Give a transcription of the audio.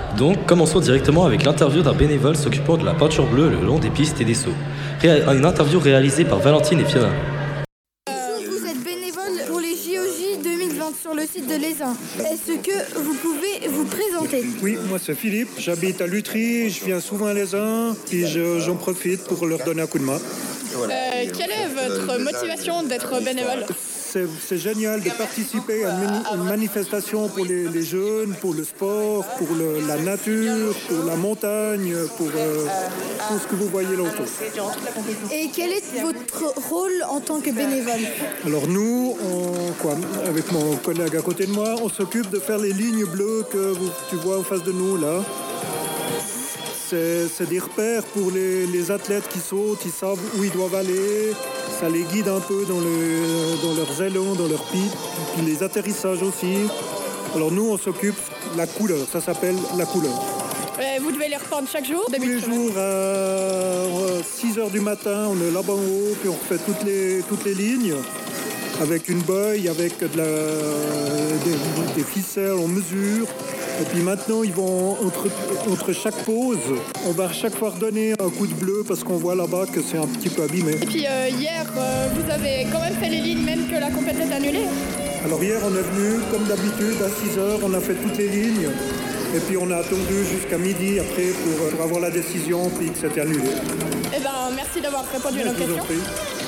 Donc, commençons directement avec l'interview d'un bénévole s'occupant de la peinture bleue le long des pistes et des sauts. Une interview réalisée par Valentine et Fiona. Vous êtes bénévole pour les JOJ 2020 sur le site de l'ESA. Est-ce que vous pouvez vous présenter ? Oui, moi c'est Philippe, j'habite à Lutry, je viens souvent à l'ESA, puis j'en profite pour leur donner un coup de main. Quelle est votre motivation d'être bénévole ? C'est génial de participer à une manifestation pour les jeunes, pour le sport, pour la nature, pour la montagne, pour tout ce que vous voyez là autour. Et quel est votre rôle en tant que bénévole ? Alors nous, avec mon collègue à côté de moi, on s'occupe de faire les lignes bleues que tu vois en face de nous là. C'est des repères pour les athlètes qui sautent, ils savent où ils doivent aller. Ça les guide un peu dans leurs élans, dans leurs pics, puis les atterrissages aussi. Alors nous, on s'occupe de la couleur, ça s'appelle la couleur. Vous devez les repeindre chaque jour ? Tous les jours à 6h du matin, on est là-bas en haut, puis on refait toutes les lignes avec une beuille, avec des ficelles, on mesure. Et puis maintenant, ils vont entre chaque pause, on va chaque fois redonner un coup de bleu parce qu'on voit là-bas que c'est un petit peu abîmé. Et puis hier, vous avez quand même fait les lignes même que la compétition est annulée ? Alors hier, on est venu, comme d'habitude, à 6h, on a fait toutes les lignes. Et puis on a attendu jusqu'à midi après pour avoir la décision, puis que c'était annulé. Eh bien, merci d'avoir répondu à nos questions.